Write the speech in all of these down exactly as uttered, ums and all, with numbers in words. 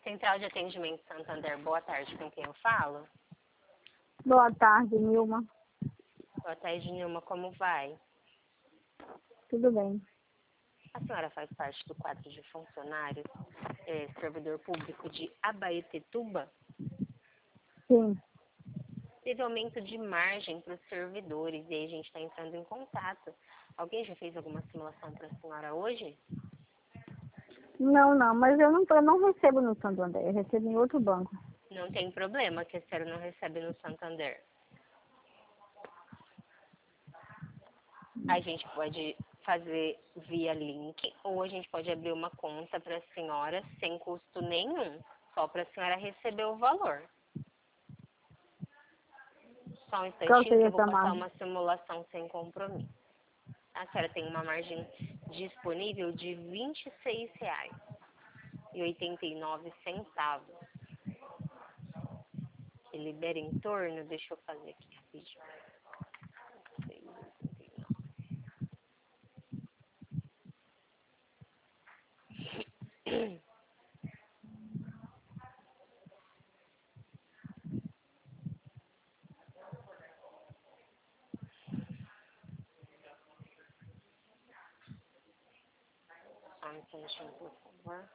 Central de Atendimento Santander, boa tarde, com quem eu falo? Boa tarde, Nilma. Boa tarde, Nilma, como vai? Tudo bem. A senhora faz parte do quadro de funcionários, é, servidor público de Abaetetuba? Sim. Teve aumento de margem para os servidores e aí a gente está entrando em contato. Alguém já fez alguma simulação para a senhora hoje? Não, não, mas eu não, eu não recebo no Santander, eu recebo em outro banco. Não tem problema que a senhora não recebe no Santander. A gente pode fazer via link ou a gente pode abrir uma conta para a senhora sem custo nenhum, só para a senhora receber o valor. Só um Qual instantinho que seria eu vou essa passar margem? uma simulação sem compromisso. A senhora tem uma margem disponível de vinte e seis reais e oitenta e nove centavos. Que libera em torno, deixa eu fazer aqui rapidinho. Só um instantinho, por favor.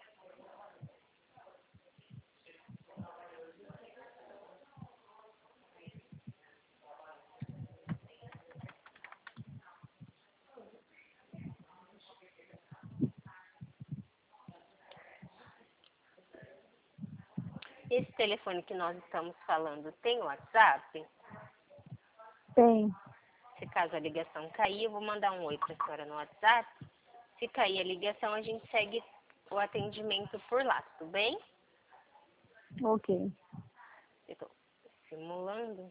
Esse telefone que nós estamos falando tem WhatsApp? Tem. Se caso a ligação cair, eu vou mandar um oi para a senhora no WhatsApp. Se cair a ligação, a gente segue o atendimento por lá, tudo bem? Ok. Estou simulando.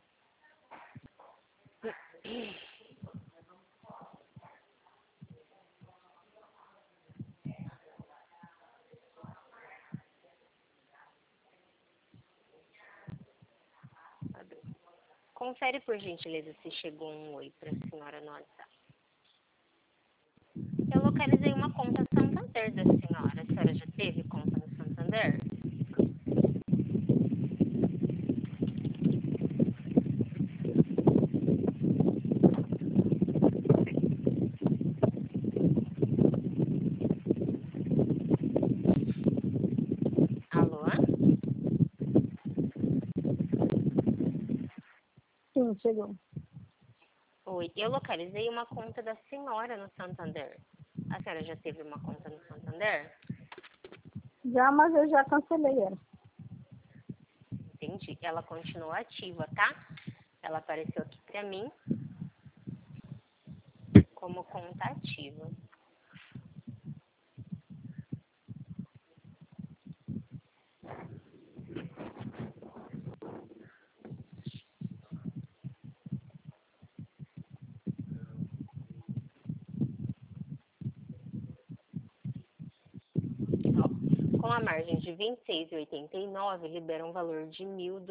Confere, por gentileza, se chegou um oi para a senhora no WhatsApp. Eu localizei uma conta Santander da senhora. A senhora já teve conta no Santander? Alô? Sim, chegou. Oi, eu localizei uma conta da senhora no Santander. A senhora já teve uma conta no Santander? Já, mas eu já cancelei ela. Entendi. Ela continua ativa, tá? Ela apareceu aqui pra mim como conta ativa. Ó, com a margem de vinte e seis reais e oitenta e nove centavos, libera um valor de mil